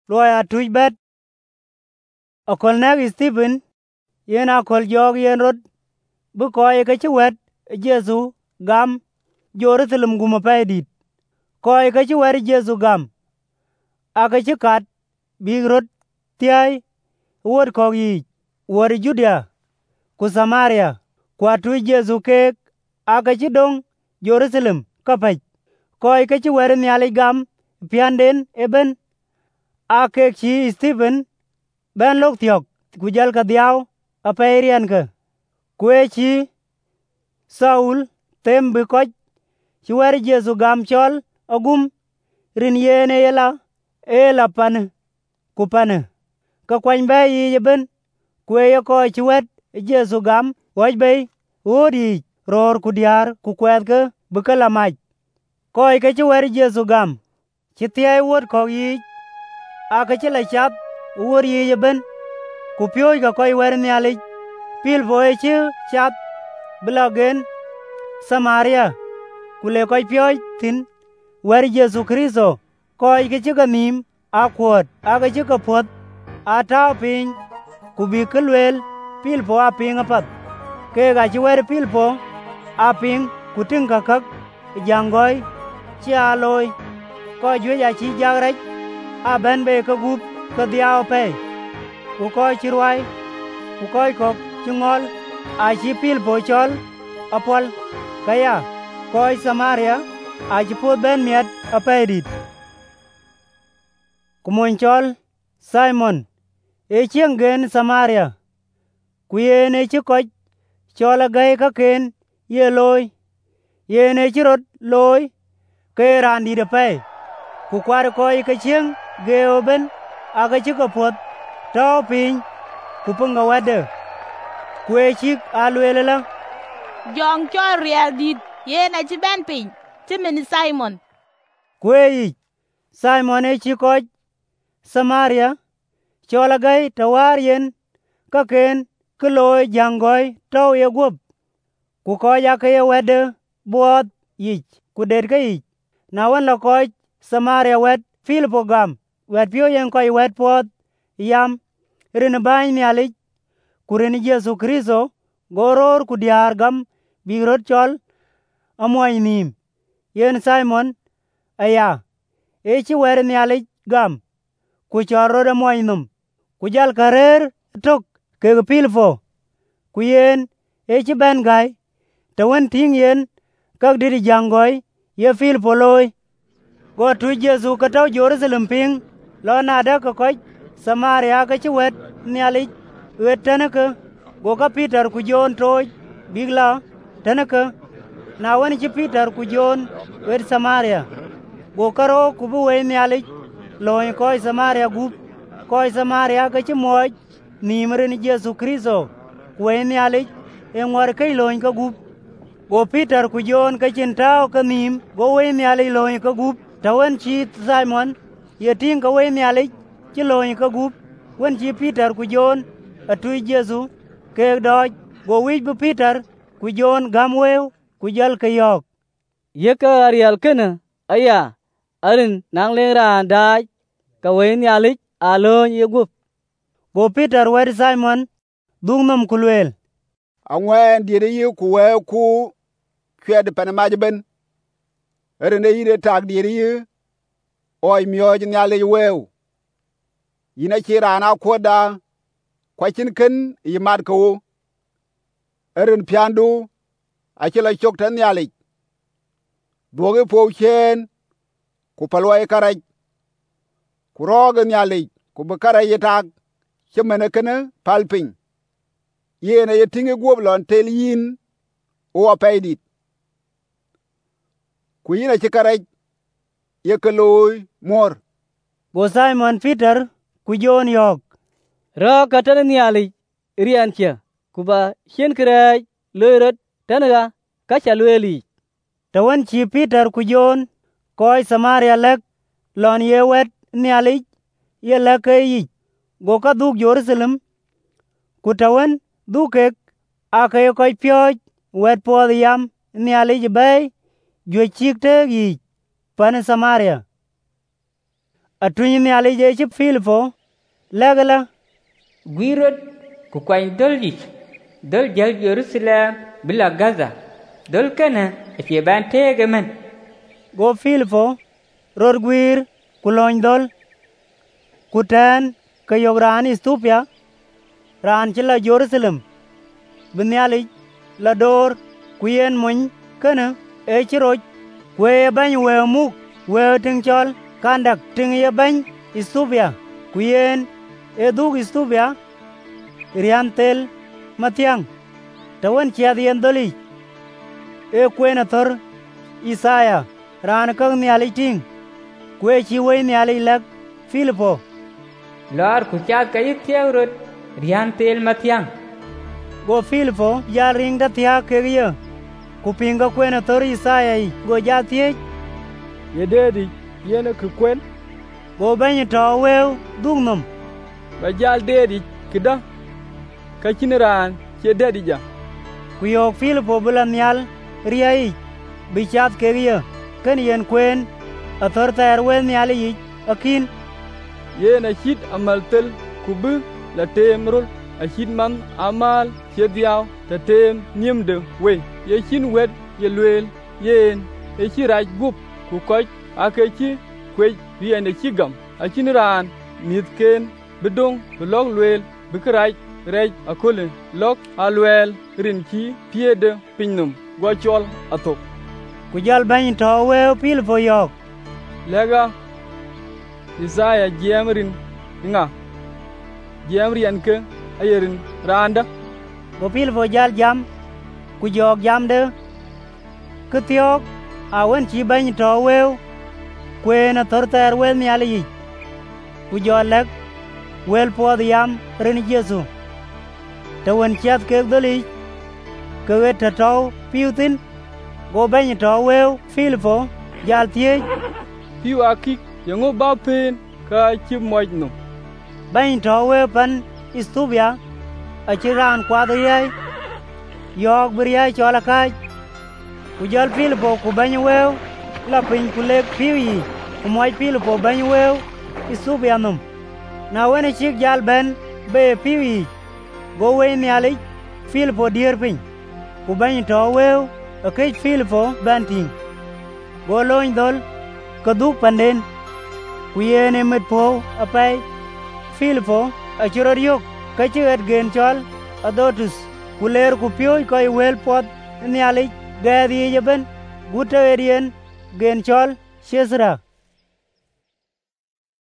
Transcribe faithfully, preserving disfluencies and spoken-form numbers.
Lawyer Tujbet akol nak Stephen yen akol jog yen rot bu koy ka ci wet Jesu gam Jerusalem guma paydit koy ka ci wet Jesu gam aka ci kat big rot tiay wot ko yi wor Judea ku Samaria kwa tu Jesu ke aka ci dong Jerusalem kapaj koy ka ci wet ni ali gam pianden eben ake ci Stephen ben lok thiok ku jal ka diaw aperian ka kwe ci Saul tem bi koj ci wer Jesu gam chol agum rin yene yela ela pan ku pan ka kwany ba yi ben kwe ye ko ci wet Jesu gam waj bay wodi ror ku diar ku kwet ka bi ka lamaj koy ka ci wer Jesu gam ci tiay wot ko yi aka ci la chat wor yi ben ku pyoy ka koy wer ni ali pil boy ci chat blagen Samaria kule koy pyoy tin wer Jesu Kristo koy ka ci ka nim akwot aka ci ka pot ata pin ku bi kelwel pil po aping apat ke ga ci wer pil po aping ku tin ka kak jangoy ci aloy ko jwe ya ci jagraj a ben be ka gup ka diaw pe ku koy ci ruai ku koy kok ci ngol a ci pil po chol apol kaya koy Samaria a ci po ben miet apaydit ku mon chol Simon e chiengen Samaria ku yene ci koj chola gay ka ken ye loy yene ci rot loy ke randi de pe ku kwar koy ka chieng geo ben aga ci ka pot taw piny ku punga wede kwe chik alwele la jong chol riel dit yena ci ben piny ci min Simon kwe yi Simon e ci koj Samaria chola gay tawar yen ka ken kloy jangoy taw ye gup ku koj aka ye wede buot yi ku det ka yi na wan la koj Samaria wet Filipo gam wet pyo yen koy wet pot yam rin bany ni alic ku rin Jesu Kristo goror ku diar gam bi rot chol amoy nim yen Simon aya e ci wer ni alic gam ku chorro de moy num ku jal karer tok ke Filipo ku yen e ci ben gay te wen ting yen kak didi jangoy ye Filipo loy go tu Jesu ka taw Jerusalem ping lo nada ka koj Samaria ka ci wet ni alic wet tanaka go ka Peter ku John toj bigla tanaka na wen ci Peter ku John wet Samaria go karo ku bu we ni alic loy koy Samaria gup koy Samaria ka ci moj ni mere ni Jesu Kristo we ni alic e ngwar kay loy ka gup go Peter ku John ka cin taw ka nim go we ni alic loy ka gup tawan ci Simon ye ting ka we ni alic ci loy ka gup wen ci Peter ku John atu Jesu ke doj go wij bu Peter ku John gam wew ku jal ka yok ye ka arial kena aya arin nang le ran daj ka we ni alic alo ye gup go Peter wer Simon dung nom kulwel angwen dire yi ku we ku kwed pan majben erne yire tag dire yi oy mioj ni ale wew yina ci rana koda kwakin ken yi mad ko eren piandu akila chok tan yali doge po chen ku palway karaj ku rogen yali ku bakara yitak chemene kene palping yene yetinge goblon tel yin o paydit ku yina ci karaj yekeloy mor go Simon Peter ku John yok ra ka tan ni alic rian che ku ba chen kray loyrot tanaga ka chalweli tawan ci Peter ku John koy Samaria lek lon ye wet ni alic ye lek yi go ka duk Jerusalem ku tawan dukek aka ye koy pyoj wet pod yam ni alic bay jwe chik te yi pan Samaria atuny nialic ecï Filipo lëgïlë gwirot ku kwany dol yic dol jël Jerusalem bila Gaza dol kënë acie ban teege mën. Go Filipo rot gwir ku lony dhol ku tën ke yok raan Ethiopia raan cï la Jerusalem bï nialic lador ku yen mony kënë ëcï roc ku ye bany weo muk weo tïng cöl kandak tïng ye bany Ethiopia ku yen edhuk Ethiopia ryan thel mathiang tawën ciëth yen dholic e kwen athor Isaya raan kök nialic tïng ku eci wëy nialic lëk Filipo Lor ku cath ka yïk thiëu rot ryan thel mathiang. Go Filipo jal ring dathiak kek ye ku piny ka kwen athor Isaya ic go jal thiec ye dedi yene ku kwen go beny tö weu dhuk nom ba jal dedi kida ka cin raan ce dedi ja ku yok Filipo bï la nial ria ic bï cath kek ye kën yen kwen athor thër wel nialic ic akin yen acit amal thel ku bï latem rol acit man amal ce dhiau tatem niemde we ye cin wet ye lueel yen eci rac gup ku köc akeci kuec rien eci gam acin raan mïth ken bï dong bï lök lueel bï kïrac rec akole lök alwël rin ci pyede piny nom gö cöl athuk. Ku jal beny tö weu Filipo yok lëga Isaya jiem rin nga jiem rien ke ayerin raanda. Go Filipo jal jam ku jök jamde kïthiok awën cï beny tö weu kwen athor thër wel nialic ic ku jö lëk wel pwöth yam rin Jecu tawën cath kek dholic keuet tatou piu thïn. Go beny tö weu Filipo jal thiec piu akik yöŋö ba pen ka ci moc nom. Beny tö weu pan Ethiopia aci raan kwath riai yok bï riai cöl akac ku jal Filipo ku beny weu la piny ku lek piu yic ku moc Filipo beny weu Ethiopia nom. Na wen ecik jal bën be piu yic go weny nialic Filipo dier piny ku beny tö weu akec Filipo bën ting go lony dhol kadhuk panden ku yen emet po apëc Filipo aci rot yok ka cï gen cöl Adhotus ku ler ku pioc köc wel pwöth nialic gëth yic aben guto yen gen cöl Cesra.